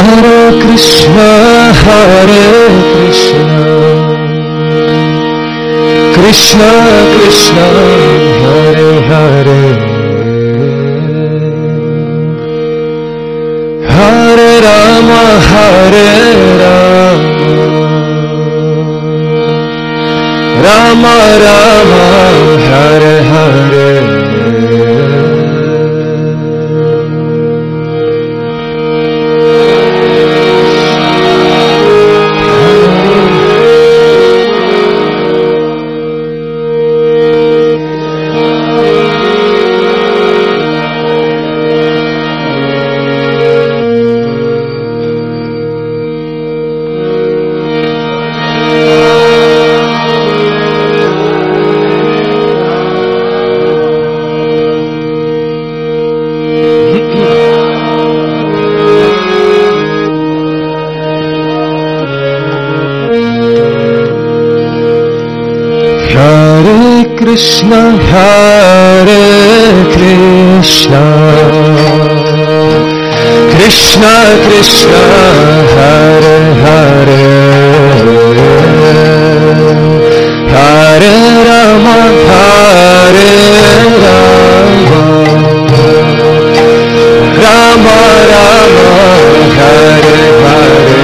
Krishna, Krishna Krishna, Hare Hare, Hare Rama, Rama Rama, Hare Hare. Krishna, Hare Krishna, Krishna Krishna, Hare Hare, Hare Rama, Rama Rama, Hare Hare.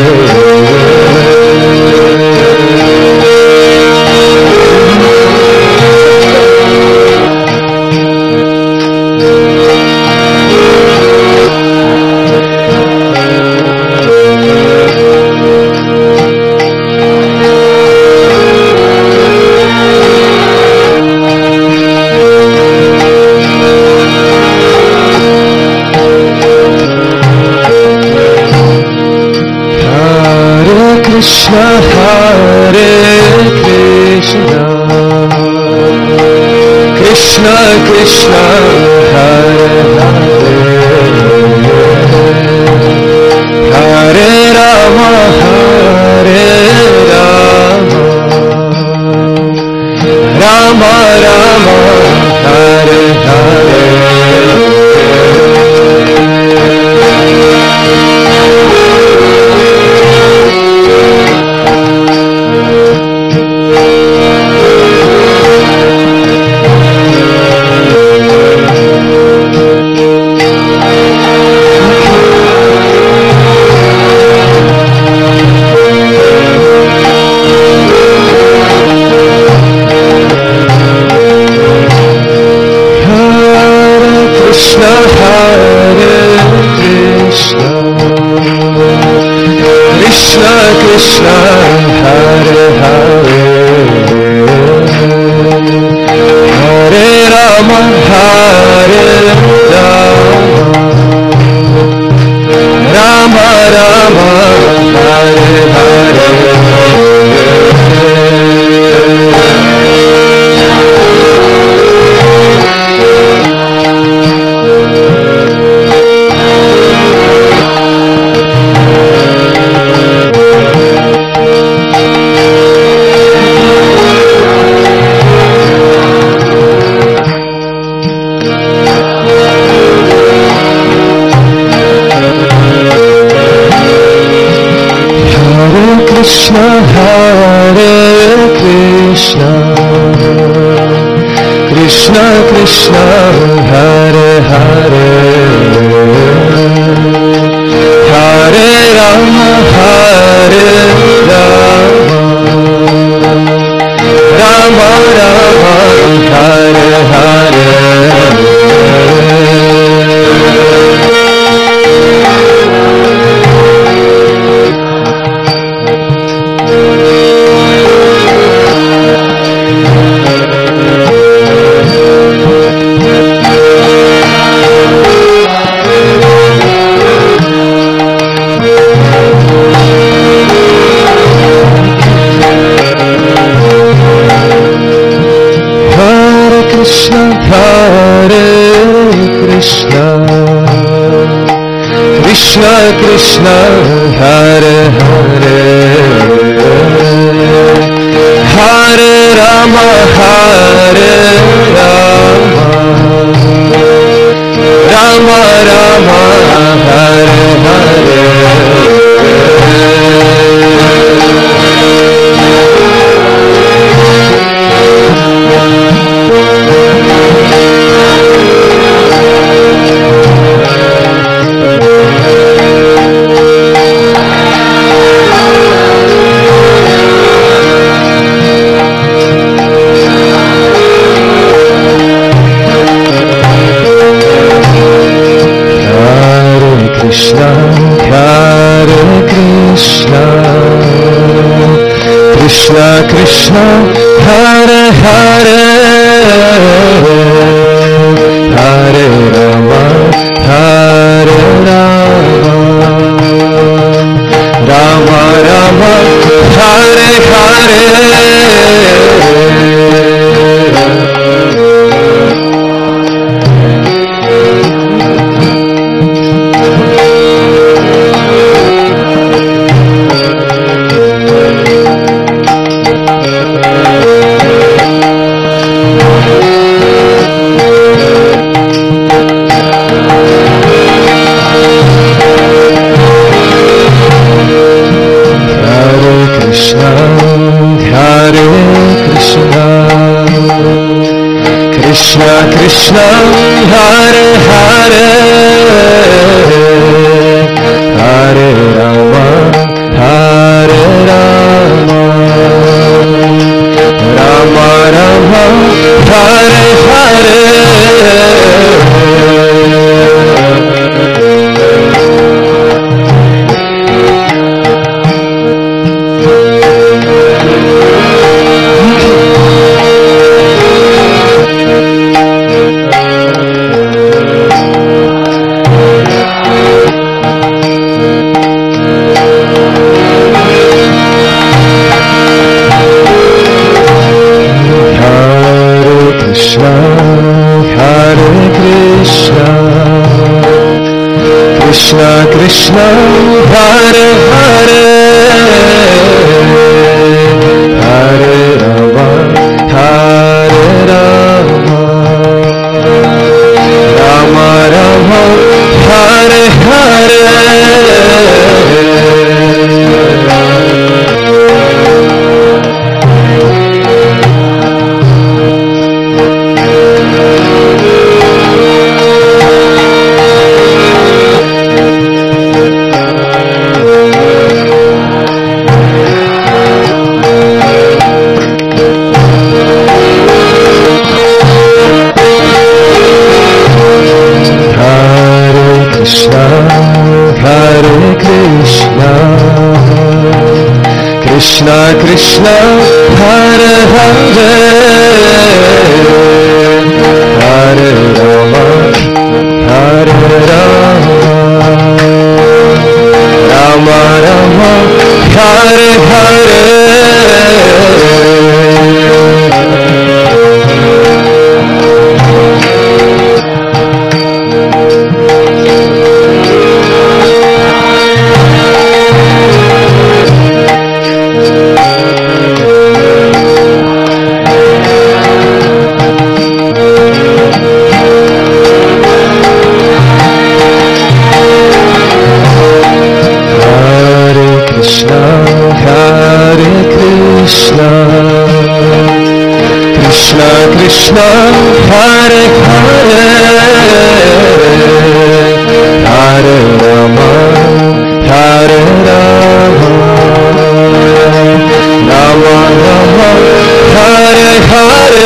Krishna, Hare Krishna, Krishna Krishna, Hare Hare, Hare Rama, Rama Rama, Hare Hare. Krishna Krishna, Hare Hare, Hare Rama, Rama Rama, Hare Hare. Krishna, Hare Krishna, Krishna Krishna, Hare Hare, Hare Rama, Rama Rama, Hare Hare. Krishna, Hare Krishna, Krishna Krishna, Hare Hare, Hare Rama, Rama Rama, Hare Hare. Krishna Krishna Hare Hare Hare Rama Hare Rama Rama Rama Hare Hare Krishna Hare Hare Hare Rama Hare Rama Rama Rama Hare Hare Krishna Krishna Hare Hare Hare Rama Hare Rama Rama Rama Hare Hare Krishna Krishna Hare Hare Hare Rama Hare Rama Rama Rama Hare Hare Krishna Hare Hare Hare Rama Hare Rama Rama Rama Hare Hare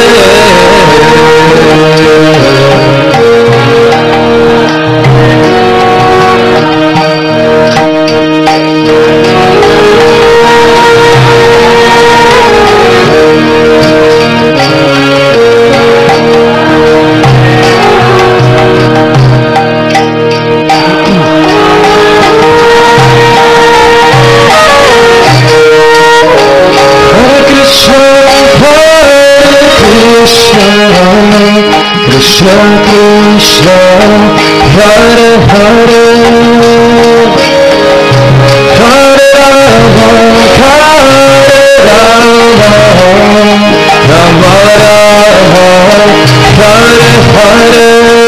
Krishna Krishna Hare Hare Hare Rama Hare Rama Rama Rama Hare Hare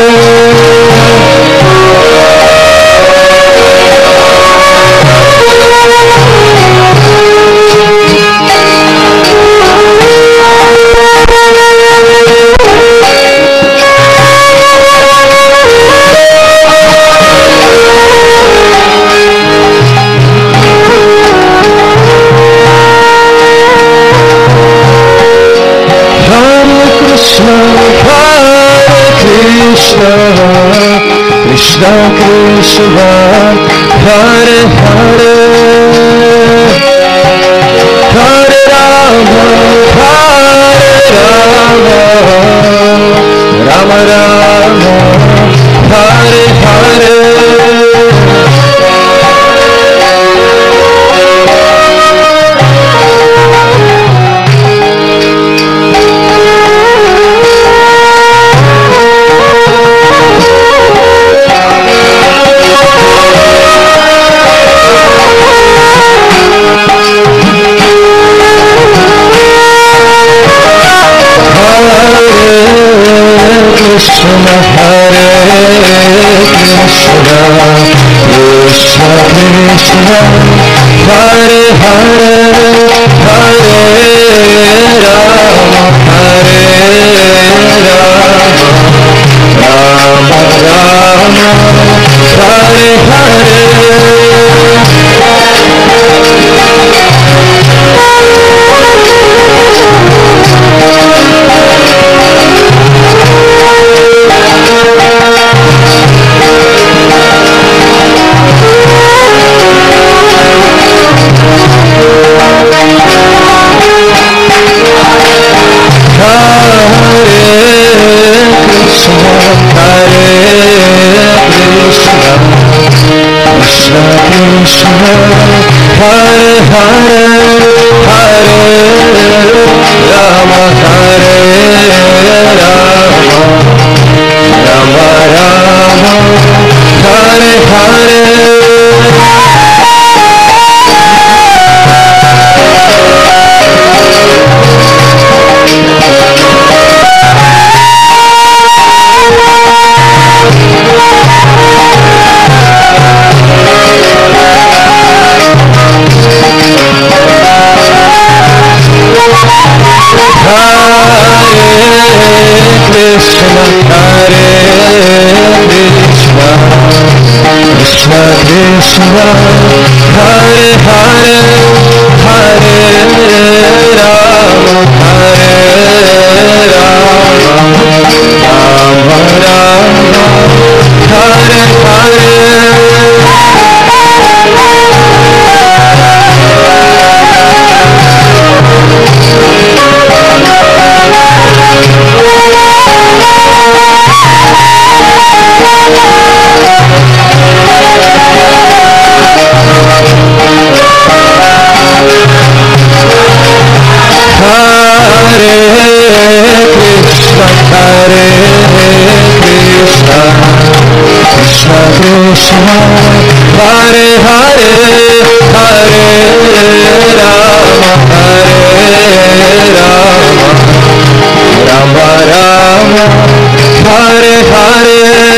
Krishna Krishna Hare Hare Hare Rama Rama, Hare Hare. Krishna Hare Krishna, Krishna Krishna, Hare Hare, Hare Rama, Hare Rama, Rama Rama, Hare Hare. Krishna Krishna, Hare Hare, Hare Rama, Hare Rama, Rama Rama, Hare Hare. Krishna Krishna, Hare Hare, Hare Rama, Hare Rama, Rama Rama, Hare Hare. Krishna Krishna, Hare Hare, Hare Rama, Hare Rama, Rama Rama, Hare Hare.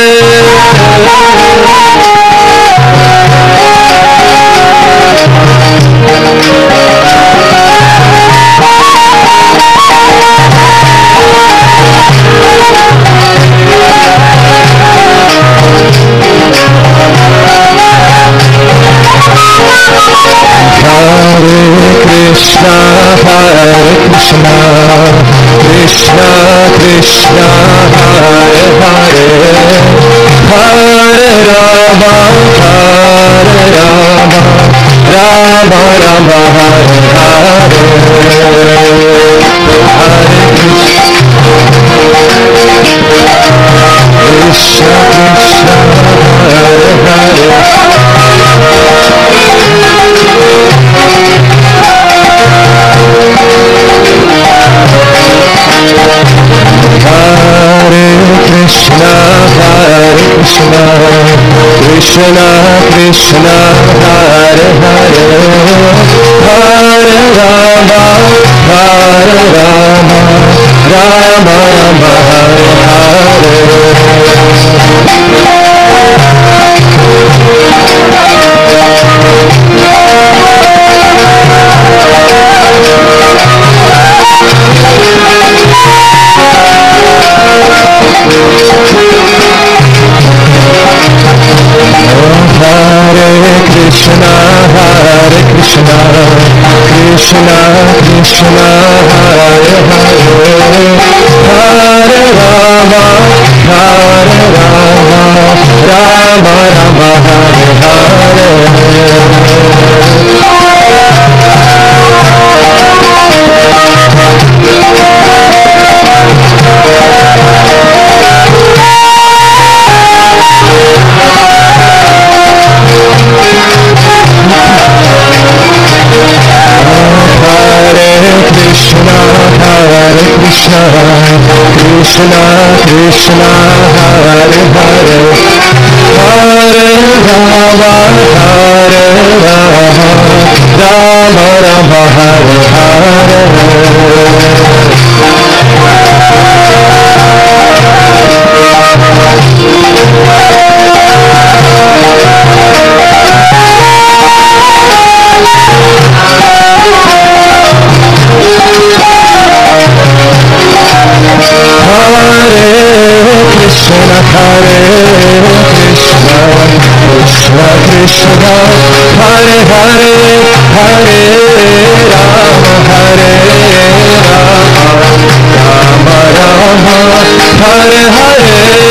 Krishna, Hare Krishna, Krishna Krishna, Hare Hare, Hare Rama, Hare Rama, Rama Rama, Hare Hare, Hare Krishna, Krishna Krishna, Hare Hare. Krishna, Hare Krishna, Krishna Krishna, Hare Hare, Hare Rama, Hare Rama, Rama Rama, Hare Krishna, Hare Krishna, Krishna Krishna, Hare Hare, Hare Rama, Hare Rama, Rama Rama, Hare Hare. Krishna Krishna Hare Hare Hare Rama Hare Rama Rama Rama Hare Hare Krishna Hare Krishna Krishna Krishna Hare Hare Hare Rama Hare Rama Rama Rama Hare Hare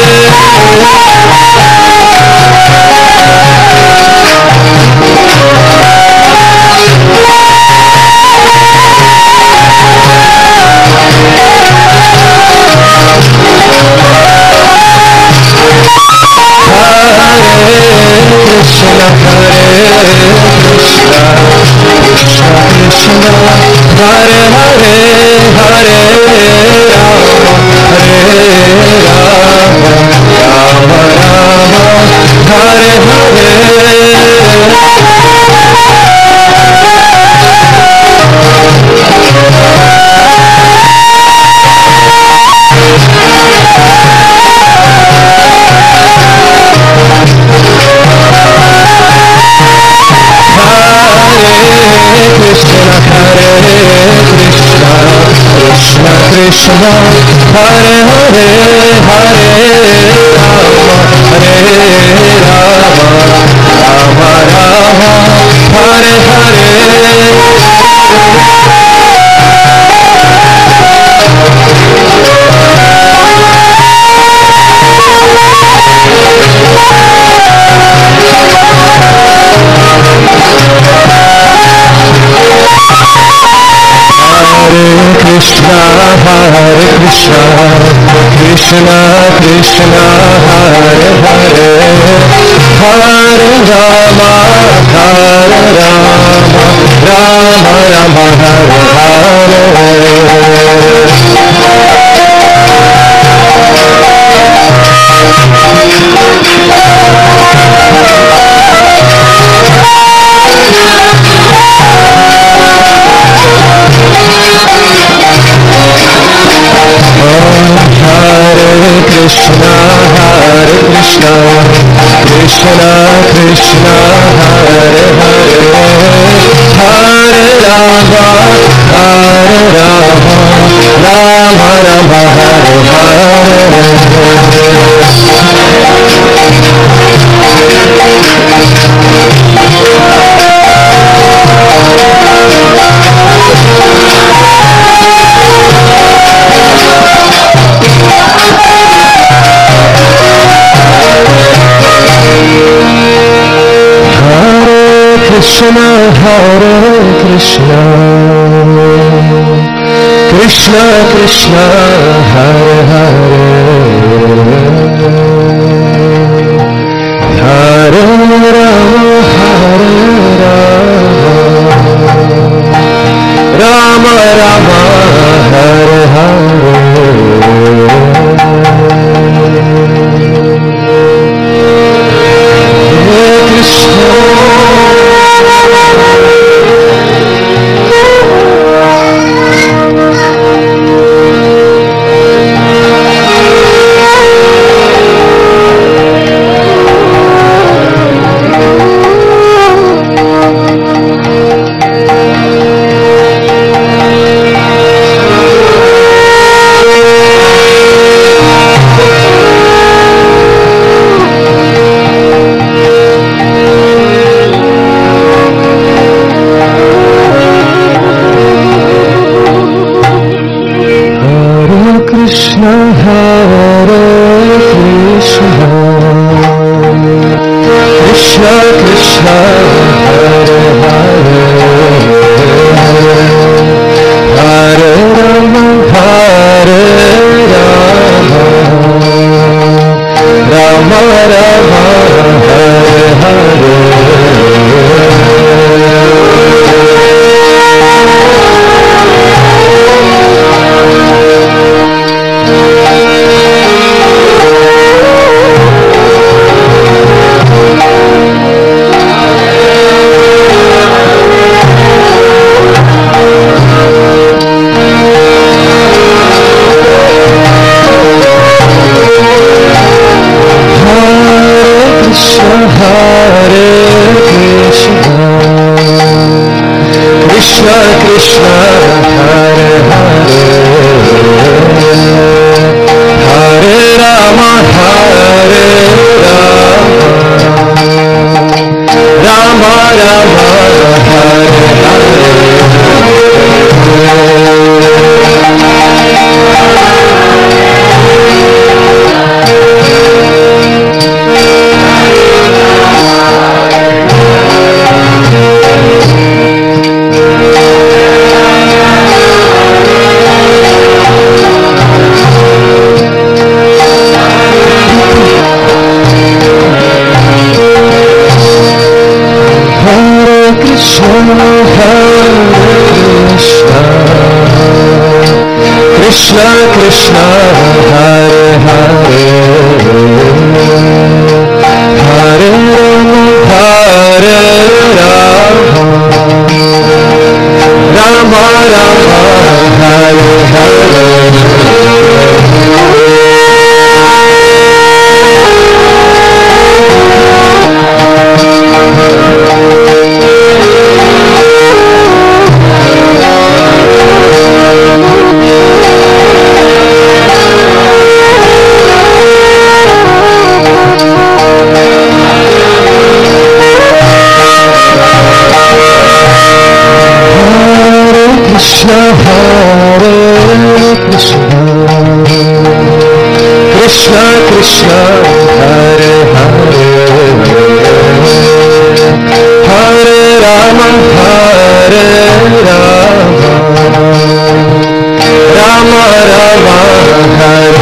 Krishna Hare Krishna Krishna Krishna Hare Hare Hare Rama Hare Rama Rama Rama Hare Hare Krishna Hare Krishna Krishna Krishna Hare Hare Hare Rama Hare Rama Rama Rama Hare Hare Krishna Hare Krishna Krishna Krishna Hare Hare Hare Rama Hare Rama Rama Rama Hare Krishna Hare Krishna Krishna Krishna Hare Hare Hare Rama Hare Rama Rama Rama Hare Krishna Hare Krishna Krishna Krishna Hare Hare Hare Rama Hare Rama Rama Rama Hare Hare Krishna Krishna Hare Hare Hare Rama Hare Rama Rama Rama Hare Hare Krishna Krishna Hare Hare Hare Rama Rama Rama Hare Hare Krishna Hare Krishna Krishna Krishna Hare Hare Hare Rama Hare Rama Rama Rama Hare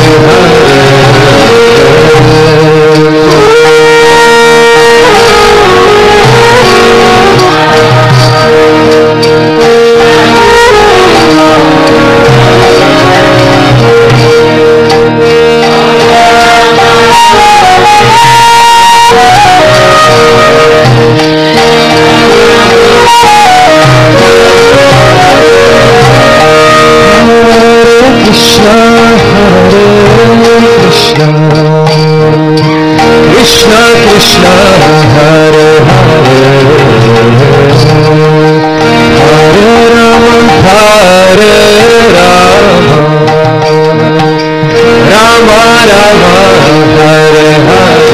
Krishna Krishna Hare Hare Hare Rama Hare Rama Rama Rama Hare Hare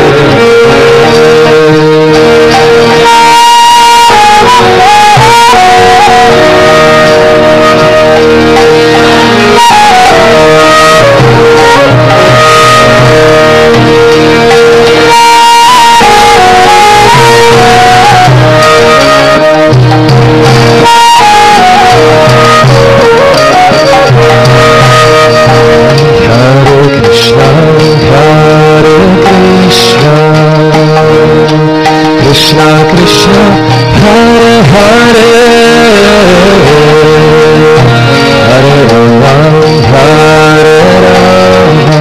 Krishna Krishna Hare Hare Hare Rama Hare Rama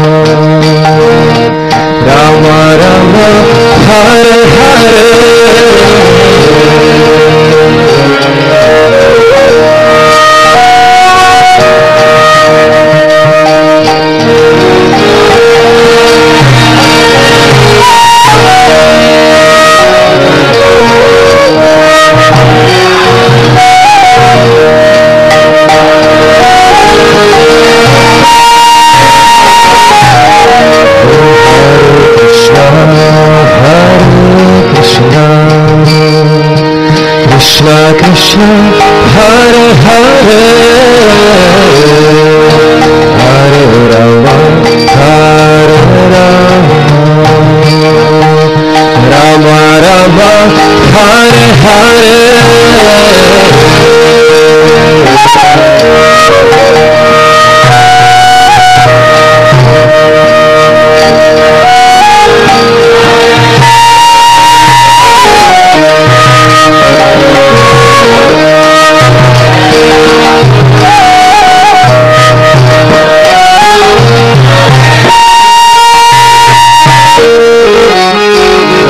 Rama Rama Hare Hare Krishna Krishna Hare Hare Hare Rama Hare Rama Rama Rama Hare Hare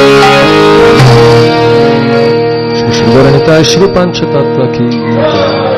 Shri Pancha Tattva ki